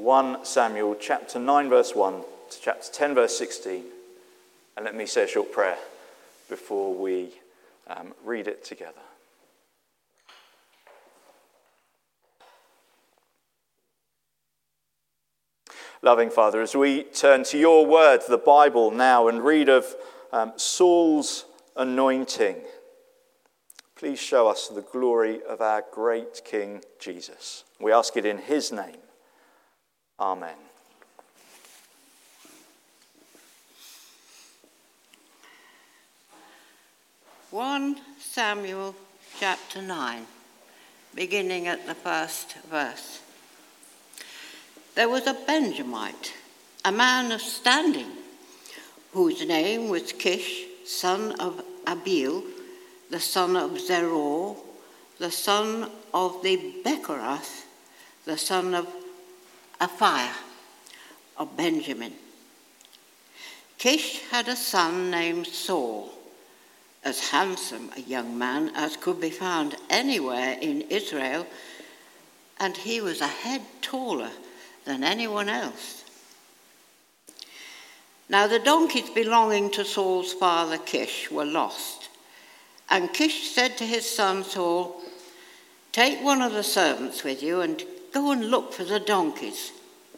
1 Samuel chapter 9 verse 1 to chapter 10 verse 16. And let me say a short prayer before we read it together. Loving Father, as we turn to your word, the Bible now, and read of Saul's anointing, please show us the glory of our great King Jesus. We ask it in his name. Amen. (1 Samuel chapter 9, beginning at the first verse). There was a Benjamite, a man of standing, whose name was Kish, son of Abiel, the son of Zeror, the son of the Bechorath, the son of Aphiah, of Benjamin. Kish had a son named Saul, as handsome a young man as could be found anywhere in Israel, and he was a head taller than anyone else. Now the donkeys belonging to Saul's father Kish were lost, and Kish said to his son Saul, "Take one of the servants with you and go and look for the donkeys."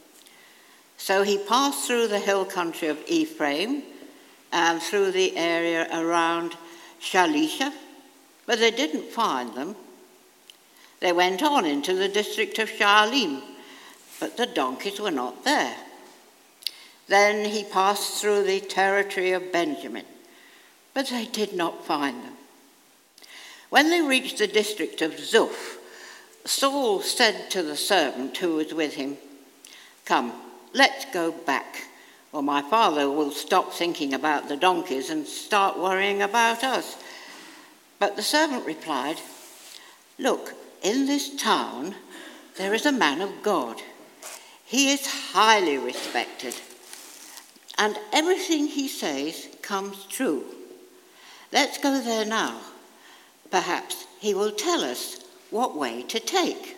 So he passed through the hill country of Ephraim and through the area around Shalisha, but they didn't find them. They went on into the district of Shaalim, but the donkeys were not there. Then he passed through the territory of Benjamin, but they did not find them. When they reached the district of Zuph, Saul said to the servant who was with him, "Come, let's go back, or my father will stop thinking about the donkeys and start worrying about us." But the servant replied, "Look, in this town there is a man of God. He is highly respected, and everything he says comes true. Let's go there now. Perhaps he will tell us what way to take."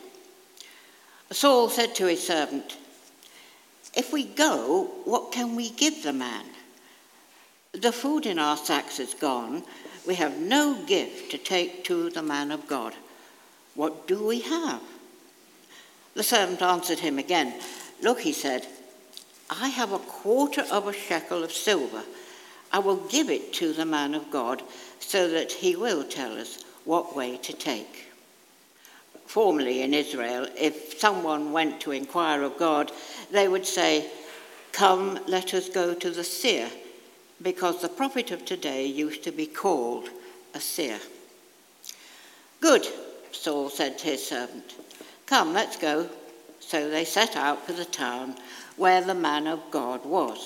Saul said to his servant, "If we go, what can we give the man? The food in our sacks is gone. We have no gift to take to the man of God. What do we have?" The servant answered him again. "Look," he said, "I have 1/4 of a shekel of silver. I will give it to the man of God so that he will tell us what way to take." Formerly in Israel, if someone went to inquire of God, they would say, "Come, let us go to the seer," because the prophet of today used to be called a seer. "Good," Saul said to his servant. "Come, let's go." So they set out for the town where the man of God was.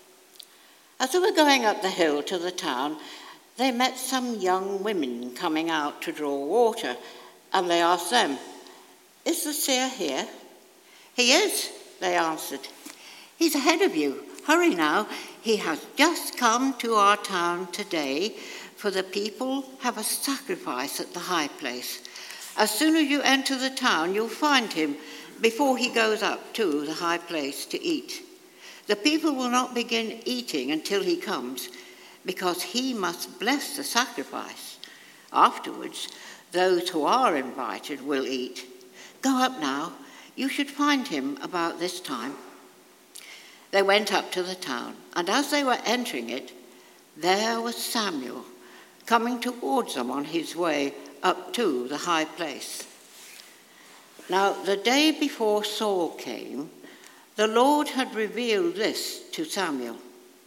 As they were going up the hill to the town, they met some young women coming out to draw water, and they asked them, "Is the seer here?" "He is," they answered. "He's ahead of you. Hurry now. He has just come to our town today, for the people have a sacrifice at the high place. As soon as you enter the town, you'll find him before he goes up to the high place to eat. The people will not begin eating until he comes, because he must bless the sacrifice. Afterwards, those who are invited will eat. Go up now. You should find him about this time." They went up to the town, and as they were entering it, there was Samuel coming towards them on his way up to the high place. Now, the day before Saul came, the Lord had revealed this to Samuel.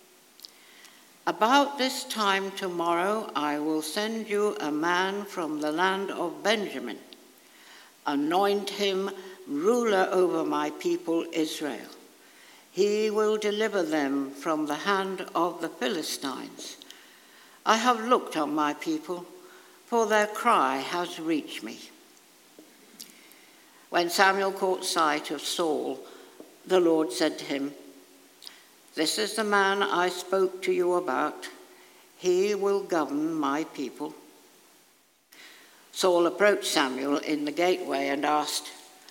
"About this time tomorrow I will send you a man from the land of Benjamin. Anoint him ruler over my people Israel. He will deliver them from the hand of the Philistines. I have looked on my people, for their cry has reached me." When Samuel caught sight of Saul, the Lord said to him, "This is the man I spoke to you about. He will govern my people." Saul approached Samuel in the gateway and asked,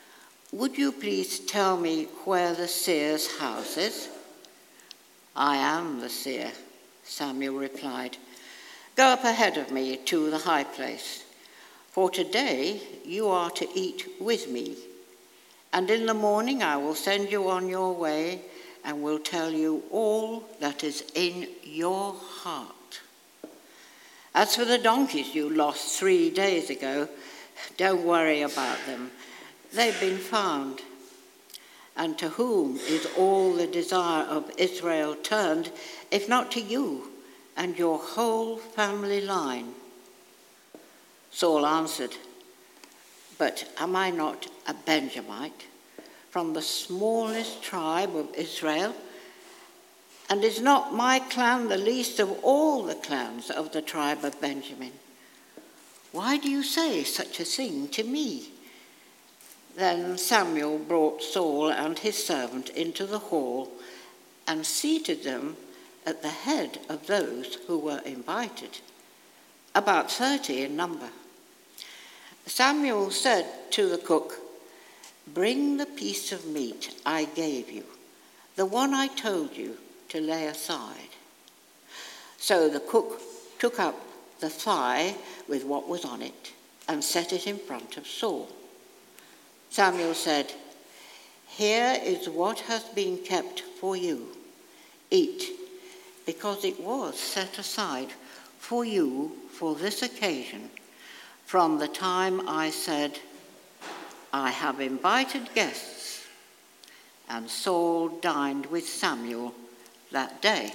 Would you please tell me where the seer's house is?" "I am the seer," Samuel replied. "Go up ahead of me to the high place, for today you are to eat with me, and in the morning I will send you on your way and will tell you all that is in your heart. As for the donkeys you lost 3 days ago, don't worry about them. They've been found. And to whom is all the desire of Israel turned, if not to you and your whole family line?" Saul answered, "But am I not a Benjamite, from the smallest tribe of Israel? And is not my clan the least of all the clans of the tribe of Benjamin? Why do you say such a thing to me?" Then Samuel brought Saul and his servant into the hall and seated them at the head of those who were invited, about 30 in number. Samuel said to the cook, "Bring the piece of meat I gave you, the one I told you to lay aside." So the cook took up the thigh with what was on it and set it in front of Saul. Samuel said, "Here is what has been kept for you. Eat, because it was set aside for you for this occasion, from the time I said, 'I have invited guests.'" And Saul dined with Samuel that day.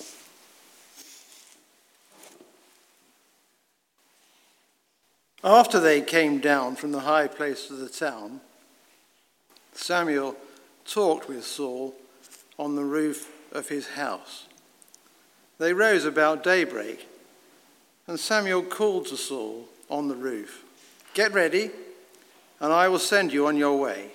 After they came down from the high place of the town, Samuel talked with Saul on the roof of his house. They rose about daybreak, and Samuel called to Saul on the roof, "Get ready, and I will send you on your way."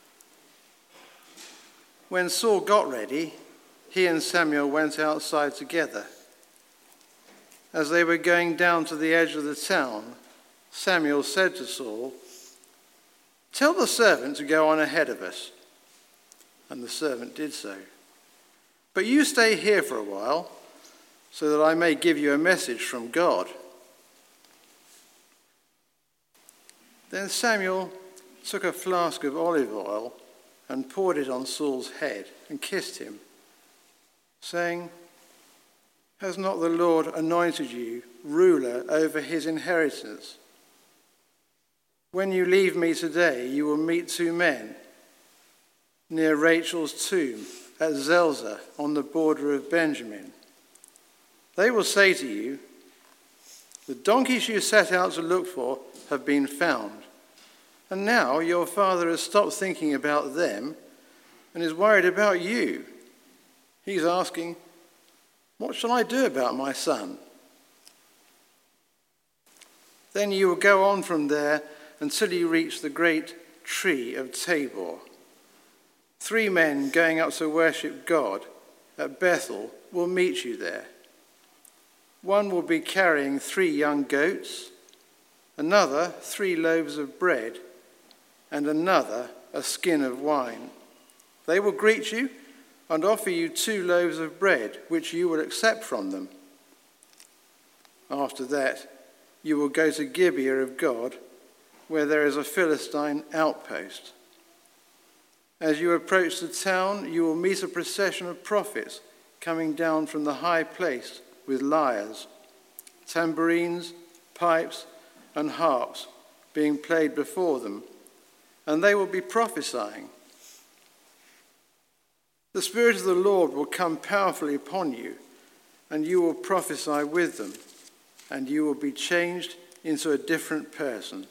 When Saul got ready, he and Samuel went outside together. As they were going down to the edge of the town, Samuel said to Saul, "Tell the servant to go on ahead of us." And the servant did so. "But you stay here for a while, so that I may give you a message from God." Then Samuel took a flask of olive oil and poured it on Saul's head and kissed him, saying, "Has not the Lord anointed you ruler over his inheritance? When you leave me today, you will meet 2 men near Rachel's tomb at Zelzah on the border of Benjamin. They will say to you, 'The donkeys you set out to look for have been found.' And now your father has stopped thinking about them and is worried about you. He's asking, 'What shall I do about my son?' Then you will go on from there until you reach the great tree of Tabor. 3 men going up to worship God at Bethel will meet you there. One will be carrying 3 young goats, another 3 loaves of bread, and another a skin of wine. They will greet you and offer you 2 loaves of bread, which you will accept from them. After that, you will go to Gibeah of God, where there is a Philistine outpost. As you approach the town, you will meet a procession of prophets coming down from the high place with lyres, tambourines, pipes, and harps being played before them, and they will be prophesying. The Spirit of the Lord will come powerfully upon you, and you will prophesy with them, and you will be changed into a different person.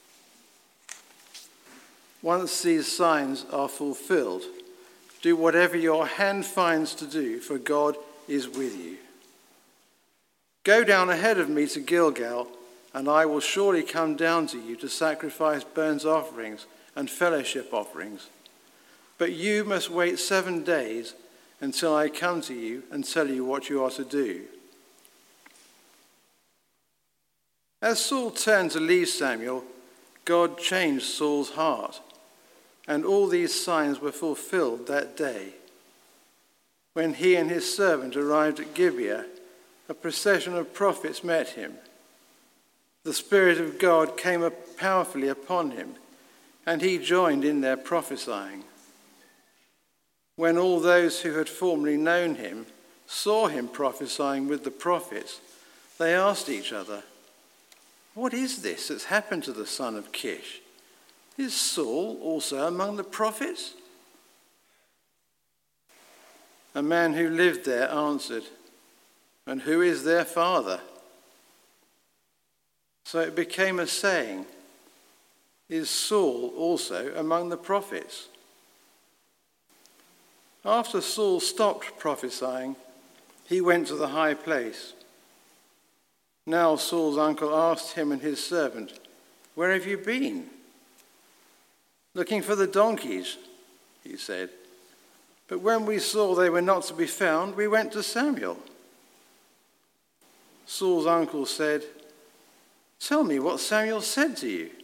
Once these signs are fulfilled, do whatever your hand finds to do, for God is with you. Go down ahead of me to Gilgal, and I will surely come down to you to sacrifice burnt offerings and fellowship offerings. But you must wait 7 days until I come to you and tell you what you are to do." As Saul turned to leave Samuel, God changed Saul's heart. And all these signs were fulfilled that day. When he and his servant arrived at Gibeah, a procession of prophets met him. The Spirit of God came powerfully upon him, and he joined in their prophesying. When all those who had formerly known him saw him prophesying with the prophets, they asked each other, "What is this that's happened to the son of Kish? Is Saul also among the prophets?" A man who lived there answered, "And who is their father?" So it became a saying, "Is Saul also among the prophets?" After Saul stopped prophesying, he went to the high place. Now Saul's uncle asked him and his servant, "Where have you been?" "Looking for the donkeys," he said. "But when we saw they were not to be found, we went to Samuel." Saul's uncle said, "Tell me what Samuel said to you."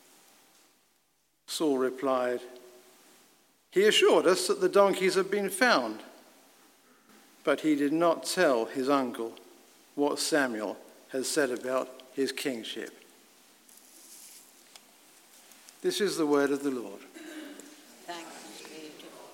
Saul replied, "He assured us that the donkeys had been found." But he did not tell his uncle what Samuel had said about his kingship. This is the word of the Lord. Thanks be to God.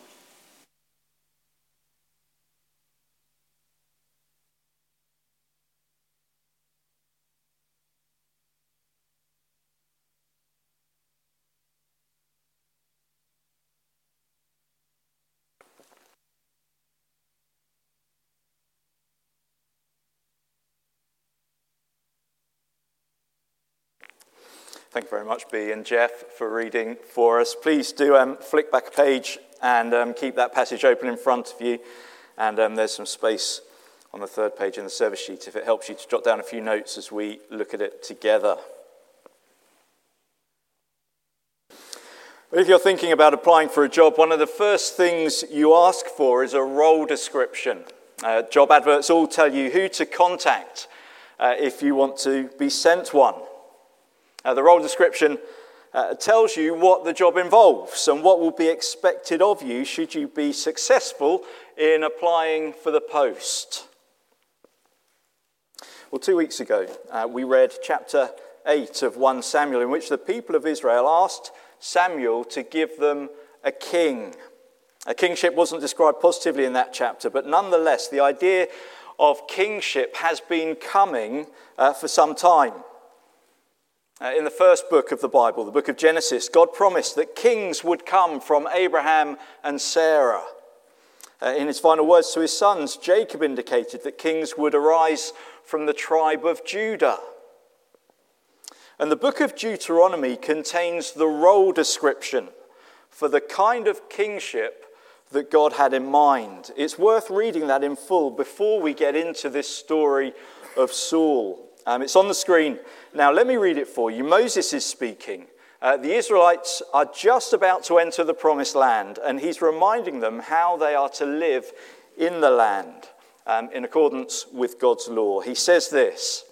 Thank you very much, Bea and Jeff, for reading for us. Please do flick back a page and keep that passage open in front of you. And there's some space on the third page in the service sheet if it helps you to jot down a few notes as we look at it together. If you're thinking about applying for a job, one of the first things you ask for is a role description. Job adverts all tell you who to contact if you want to be sent one. The role description tells you what the job involves and what will be expected of you should you be successful in applying for the post. Well, 2 weeks ago, we read chapter 8 of 1 Samuel, in which the people of Israel asked Samuel to give them a king. A kingship wasn't described positively in that chapter, but nonetheless, the idea of kingship has been coming for some time. In the first book of the Bible, the book of Genesis, God promised that kings would come from Abraham and Sarah. In his final words to his sons, Jacob indicated that kings would arise from the tribe of Judah. And the book of Deuteronomy contains the role description for the kind of kingship that God had in mind. It's worth reading that in full before we get into this story of Saul. It's on the screen. Now, let me read it for you. Moses is speaking. The Israelites are just about to enter the promised land, and he's reminding them how they are to live in the land in accordance with God's law. He says this: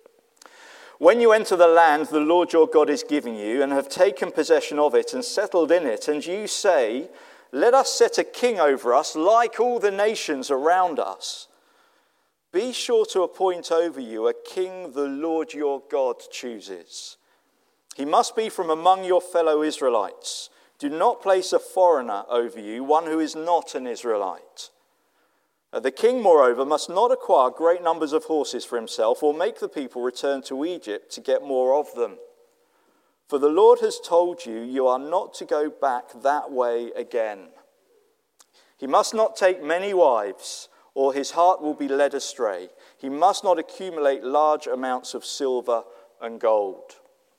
"When you enter the land the Lord your God is giving you and have taken possession of it and settled in it, and you say, 'Let us set a king over us like all the nations around us,' be sure to appoint over you a king the Lord your God chooses. He must be from among your fellow Israelites. Do not place a foreigner over you, one who is not an Israelite. The king, moreover, must not acquire great numbers of horses for himself or make the people return to Egypt to get more of them. For the Lord has told you, you are not to go back that way again. He must not take many wives, or his heart will be led astray. He must not accumulate large amounts of silver and gold.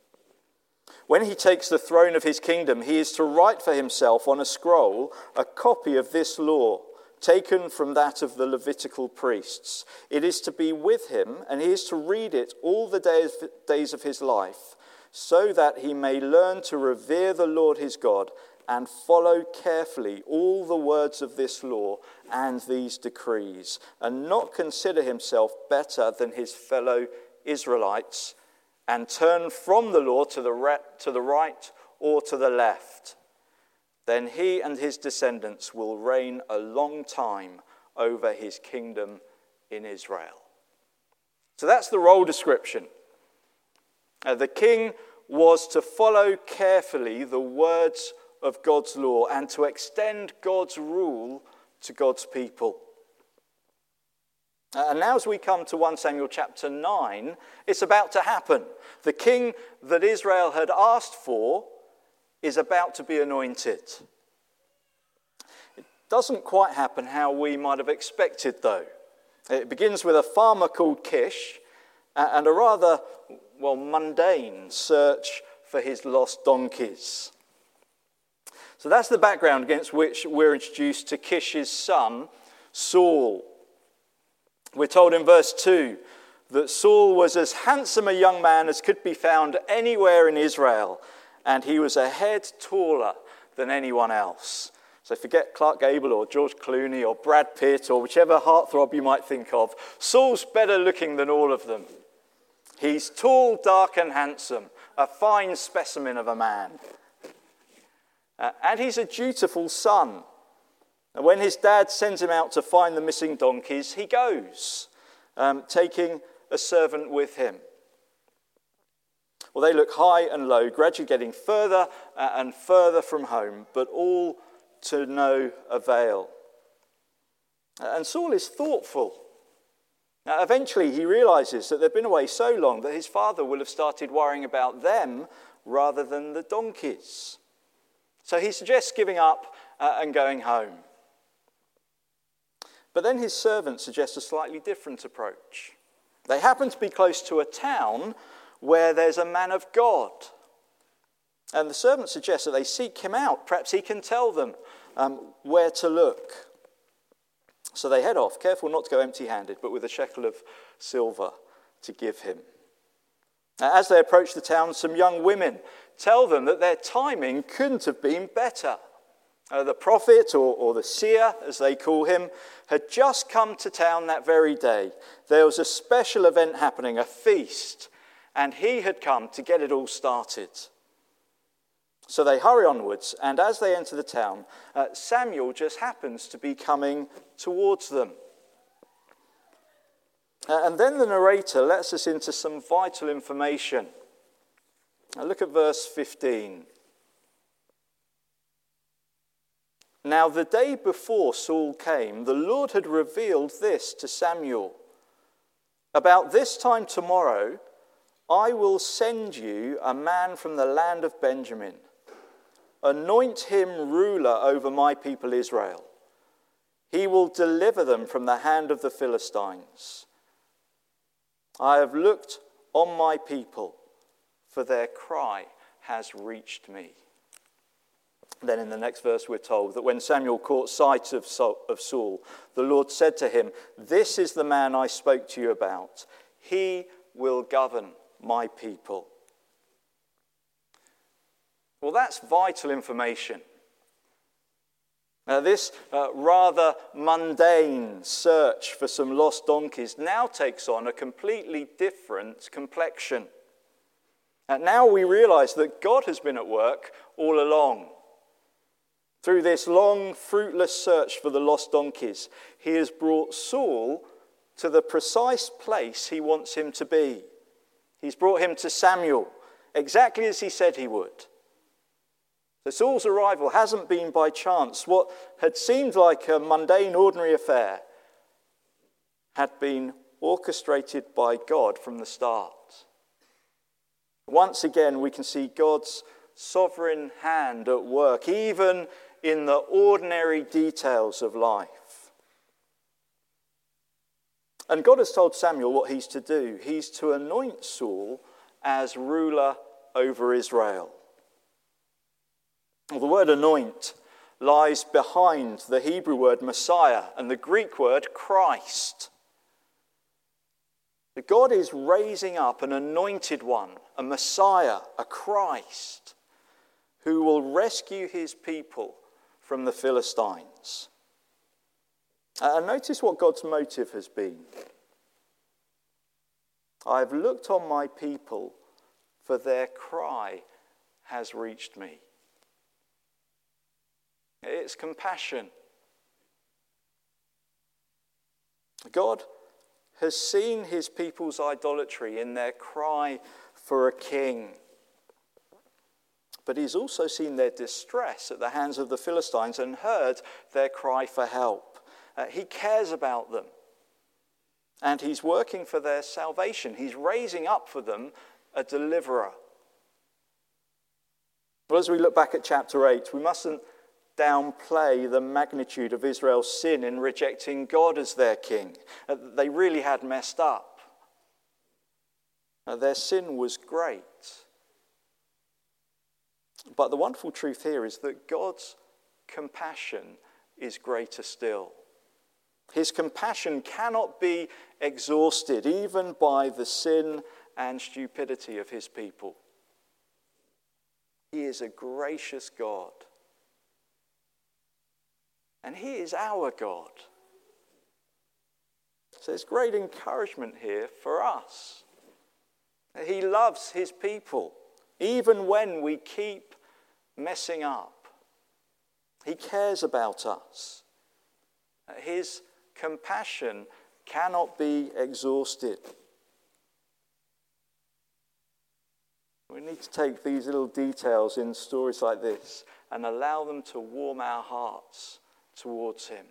When he takes the throne of his kingdom, he is to write for himself on a scroll a copy of this law, taken from that of the Levitical priests. It is to be with him, and he is to read it all the days of his life, so that he may learn to revere the Lord his God and follow carefully all the words of this law and these decrees, and not consider himself better than his fellow Israelites, and turn from the law to the right or to the left. Then he and his descendants will reign a long time over his kingdom in Israel. So that's the role description. The king was to follow carefully the words of God's law and to extend God's rule to God's people. And now as we come to 1 Samuel chapter 9, it's about to happen. The king that Israel had asked for is about to be anointed. It doesn't quite happen how we might have expected, though. It begins with a farmer called Kish and a rather, mundane search for his lost donkeys. So that's the background against which we're introduced to Kish's son, Saul. We're told in verse 2 that Saul was as handsome a young man as could be found anywhere in Israel, and he was a head taller than anyone else. So forget Clark Gable or George Clooney or Brad Pitt or whichever heartthrob you might think of. Saul's better looking than all of them. He's tall, dark and handsome, a fine specimen of a man. And he's a dutiful son. And when his dad sends him out to find the missing donkeys, he goes, taking a servant with him. Well, they look high and low, gradually getting further and further from home, but all to no avail. And Saul is thoughtful. Now, eventually he realizes that they've been away so long that his father will have started worrying about them rather than the donkeys. So he suggests giving up and going home. But then his servant suggests a slightly different approach. They happen to be close to a town where there's a man of God. And the servant suggests that they seek him out. Perhaps he can tell them where to look. So they head off, careful not to go empty-handed, but with a shekel of silver to give him. As they approach the town, some young women tell them that their timing couldn't have been better. The prophet, or the seer, as they call him, had just come to town that very day. There was a special event happening, a feast, and he had come to get it all started. So they hurry onwards, and as they enter the town, Samuel just happens to be coming towards them. And then the narrator lets us into some vital information. Now look at verse 15. Now the day before Saul came, the Lord had revealed this to Samuel. About this time tomorrow, I will send you a man from the land of Benjamin. Anoint him ruler over my people Israel. He will deliver them from the hand of the Philistines. I have looked on my people, for their cry has reached me. Then in the next verse we're told that when Samuel caught sight of Saul, the Lord said to him, "This is the man I spoke to you about. He will govern my people." Well, that's vital information. This rather mundane search for some lost donkeys now takes on a completely different complexion. Now we realize that God has been at work all along. Through this long, fruitless search for the lost donkeys, he has brought Saul to the precise place he wants him to be. He's brought him to Samuel, exactly as he said he would. So Saul's arrival hasn't been by chance. What had seemed like a mundane, ordinary affair had been orchestrated by God from the start. Once again, we can see God's sovereign hand at work, even in the ordinary details of life. And God has told Samuel what he's to do. He's to anoint Saul as ruler over Israel. Well, the word anoint lies behind the Hebrew word Messiah and the Greek word Christ. That God is raising up an anointed one, a Messiah, a Christ, who will rescue his people from the Philistines. And notice what God's motive has been. I have looked on my people, for their cry has reached me. It's compassion. God has seen his people's idolatry in their cry for a king. But he's also seen their distress at the hands of the Philistines and heard their cry for help. He cares about them. And he's working for their salvation. He's raising up for them a deliverer. Well, as we look back at chapter 8, we mustn't downplay the magnitude of Israel's sin in rejecting God as their king. They really had messed up. Their sin was great. But the wonderful truth here is that God's compassion is greater still. His compassion cannot be exhausted even by the sin and stupidity of his people. He is a gracious God. And he is our God. So there's great encouragement here for us. He loves his people, even when we keep messing up. He cares about us. His compassion cannot be exhausted. We need to take these little details in stories like this and allow them to warm our hearts towards him.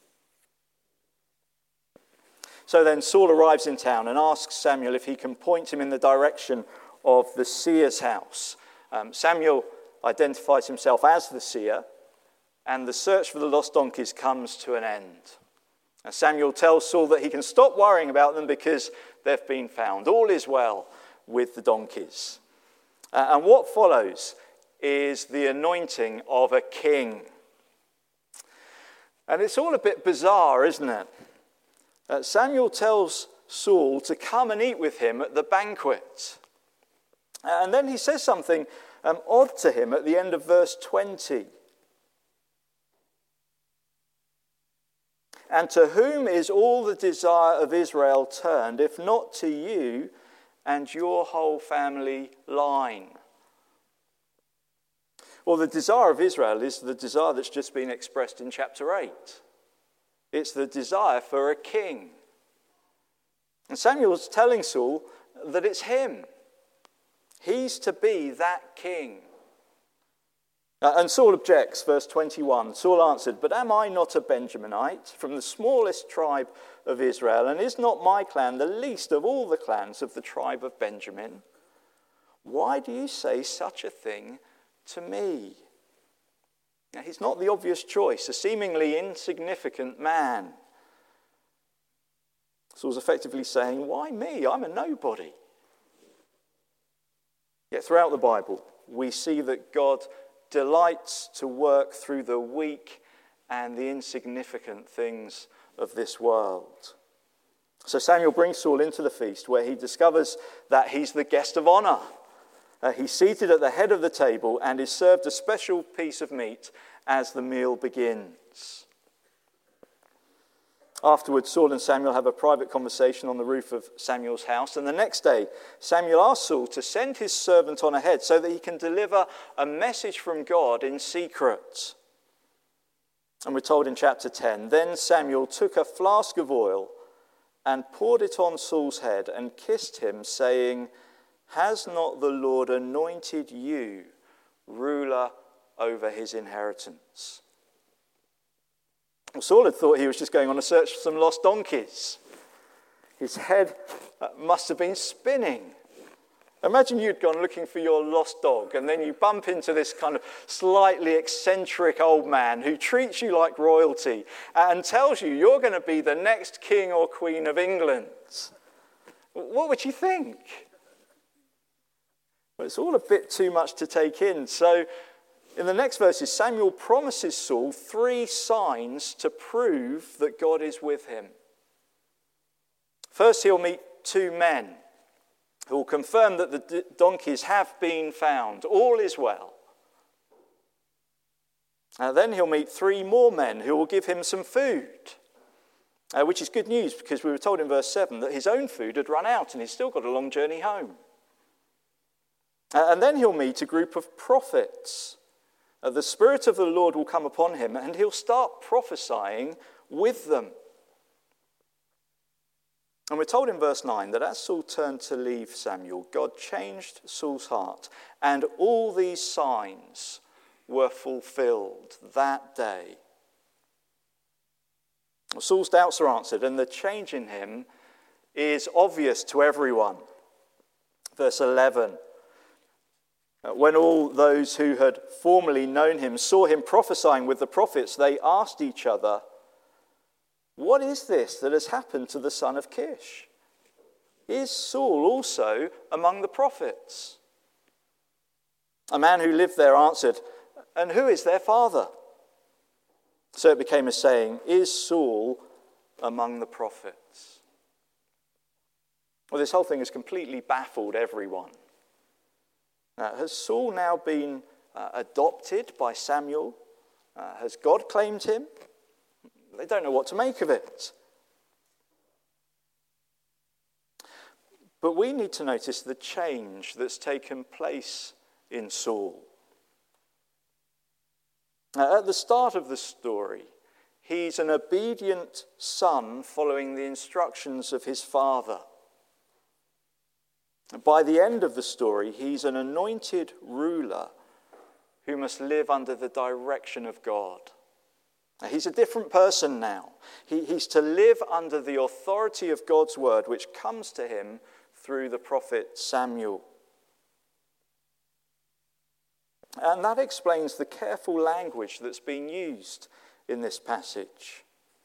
So then Saul arrives in town and asks Samuel if he can point him in the direction of the seer's house. Samuel identifies himself as the seer, and the search for the lost donkeys comes to an end. And Samuel tells Saul that he can stop worrying about them because they've been found. All is well with the donkeys. And what follows is the anointing of a king. And it's all a bit bizarre, isn't it? Samuel tells Saul to come and eat with him at the banquet. And then he says something odd to him at the end of verse 20. And to whom is all the desire of Israel turned, if not to you and your whole family line? Well, the desire of Israel is the desire that's just been expressed in chapter 8. It's the desire for a king. And Samuel's telling Saul that it's him. He's to be that king. And Saul objects, verse 21. Saul answered, "But am I not a Benjaminite from the smallest tribe of Israel? And is not my clan the least of all the clans of the tribe of Benjamin? Why do you say such a thing to me?" Now, he's not the obvious choice, a seemingly insignificant man. Saul's effectively saying, "Why me? I'm a nobody." Yet throughout the Bible, we see that God delights to work through the weak and the insignificant things of this world. So Samuel brings Saul into the feast where he discovers that he's the guest of honor. He's seated at the head of the table and is served a special piece of meat as the meal begins. Afterwards, Saul and Samuel have a private conversation on the roof of Samuel's house. And the next day, Samuel asks Saul to send his servant on ahead so that he can deliver a message from God in secret. And we're told in chapter 10, "Then Samuel took a flask of oil and poured it on Saul's head and kissed him, saying, 'Has not the Lord anointed you ruler over his inheritance?'" Well, Saul had thought he was just going on a search for some lost donkeys. His head must have been spinning. Imagine you'd gone looking for your lost dog, and then you bump into this kind of slightly eccentric old man who treats you like royalty and tells you you're going to be the next king or queen of England. What would you think? Well, it's all a bit too much to take in. So in the next verses, Samuel promises Saul 3 signs to prove that God is with him. First, he'll meet 2 men who will confirm that the donkeys have been found. All is well. Then he'll meet 3 more men who will give him some food, which is good news because we were told in verse 7 that his own food had run out and he's still got a long journey home. And then he'll meet a group of prophets The Spirit of the Lord will come upon him, and he'll start prophesying with them. And we're told in verse 9 that as Saul turned to leave Samuel, God changed Saul's heart, and all these signs were fulfilled that day. Saul's doubts are answered, and the change in him is obvious to everyone. Verse 11. When all those who had formerly known him saw him prophesying with the prophets, they asked each other, "What is this that has happened to the son of Kish? Is Saul also among the prophets?" A man who lived there answered, "And who is their father?" So it became a saying, "Is Saul among the prophets?" Well, this whole thing has completely baffled everyone. Has Saul now been adopted by Samuel? Has God claimed him? They don't know what to make of it. But we need to notice the change that's taken place in Saul. At the start of the story, he's an obedient son following the instructions of his father. By the end of the story, he's an anointed ruler who must live under the direction of God. He's a different person now. He's to live under the authority of God's word, which comes to him through the prophet Samuel. And that explains the careful language that's being used in this passage.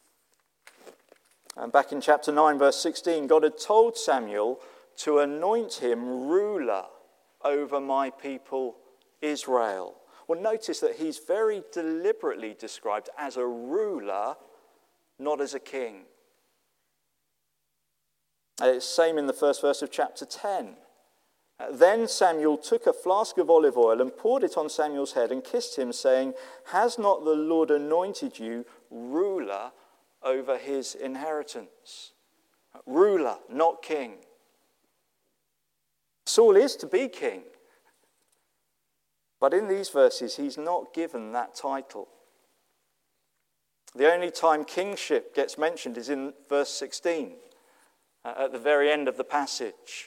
And back in chapter 9, verse 16, God had told Samuel to anoint him ruler over my people Israel. Well, notice that he's very deliberately described as a ruler, not as a king. It's the same in the first verse of chapter 10. Then Samuel took a flask of olive oil and poured it on Samuel's head and kissed him, saying, "Has not the Lord anointed you ruler over his inheritance?" Ruler, not king. Saul is to be king. But in these verses, he's not given that title. The only time kingship gets mentioned is in verse 16, at the very end of the passage.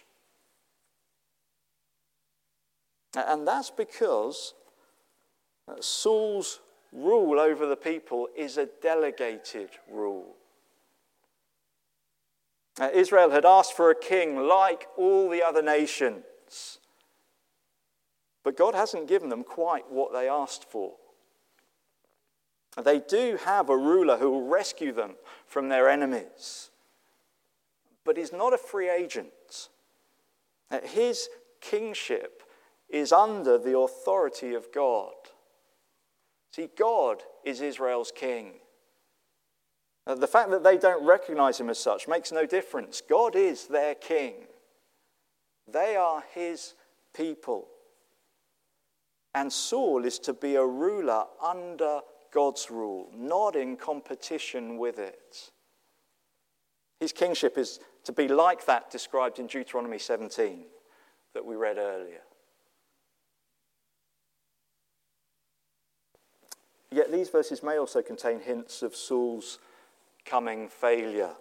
And that's because Saul's rule over the people is a delegated rule. Israel had asked for a king like all the other nations, but God hasn't given them quite what they asked for. They do have a ruler who will rescue them from their enemies, but he's not a free agent. His kingship is under the authority of God. See, God is Israel's king. The fact that they don't recognize him as such makes no difference. God is their king. They are his people. And Saul is to be a ruler under God's rule, not in competition with it. His kingship is to be like that described in Deuteronomy 17 that we read earlier. Yet these verses may also contain hints of Saul's coming failure.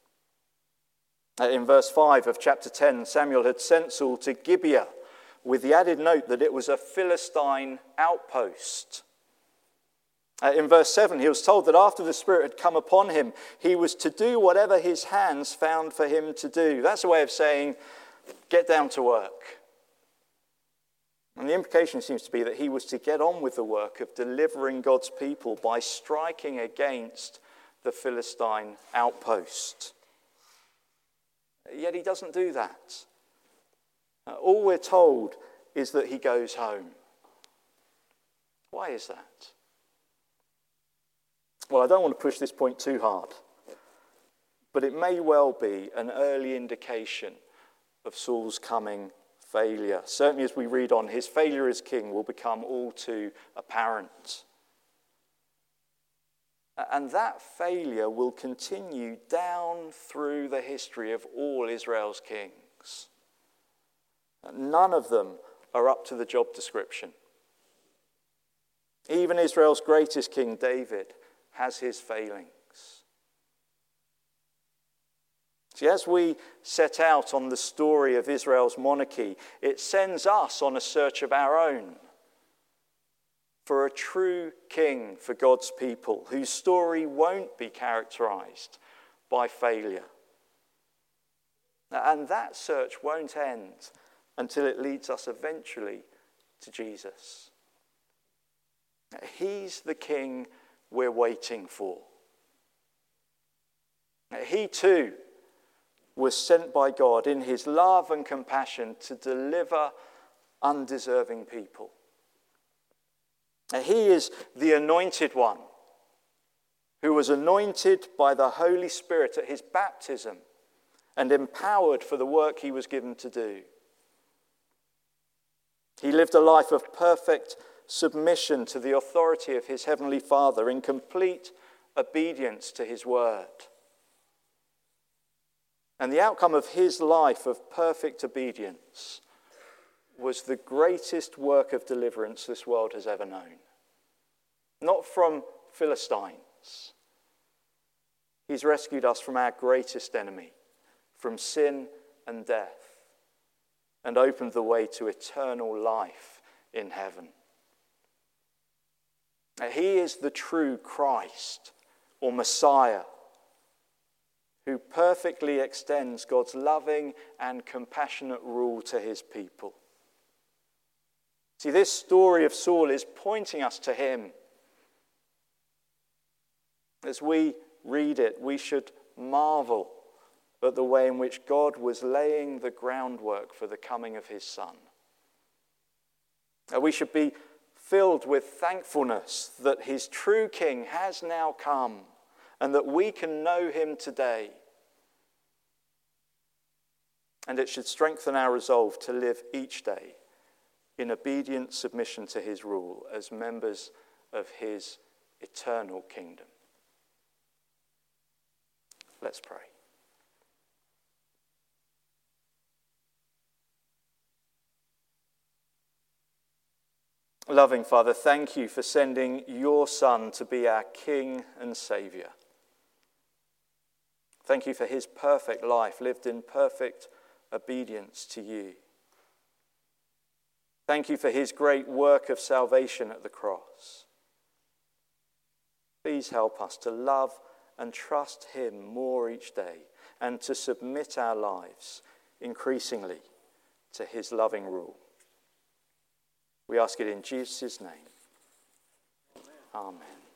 In verse 5 of chapter 10, Samuel had sent Saul to Gibeah with the added note that it was a Philistine outpost. In verse 7, he was told that after the Spirit had come upon him, he was to do whatever his hands found for him to do. That's a way of saying, get down to work. And the implication seems to be that he was to get on with the work of delivering God's people by striking against the Philistine outpost. Yet he doesn't do that. All we're told is that he goes home. Why is that? Well, I don't want to push this point too hard, but it may well be an early indication of Saul's coming failure. Certainly as we read on, his failure as king will become all too apparent. And that failure will continue down through the history of all Israel's kings. None of them are up to the job description. Even Israel's greatest king, David, has his failings. See, as we set out on the story of Israel's monarchy, it sends us on a search of our own for a true king for God's people, whose story won't be characterized by failure. And that search won't end until it leads us eventually to Jesus. He's the king we're waiting for. He too was sent by God in his love and compassion to deliver undeserving people. He is the anointed one who was anointed by the Holy Spirit at his baptism and empowered for the work he was given to do. He lived a life of perfect submission to the authority of his heavenly Father in complete obedience to his word. And the outcome of his life of perfect obedience was the greatest work of deliverance this world has ever known. Not from Philistines. He's rescued us from our greatest enemy, from sin and death, and opened the way to eternal life in heaven. He is the true Christ, or Messiah, who perfectly extends God's loving and compassionate rule to his people. See, this story of Saul is pointing us to him. As we read it, we should marvel at the way in which God was laying the groundwork for the coming of his Son. We should be filled with thankfulness that his true King has now come and that we can know him today. And it should strengthen our resolve to live each day in obedient submission to his rule as members of his eternal kingdom. Let's pray. Loving Father, thank you for sending your Son to be our King and Saviour. Thank you for his perfect life lived in perfect obedience to you. Thank you for his great work of salvation at the cross. Please help us to love and trust him more each day and to submit our lives increasingly to his loving rule. We ask it in Jesus' name. Amen.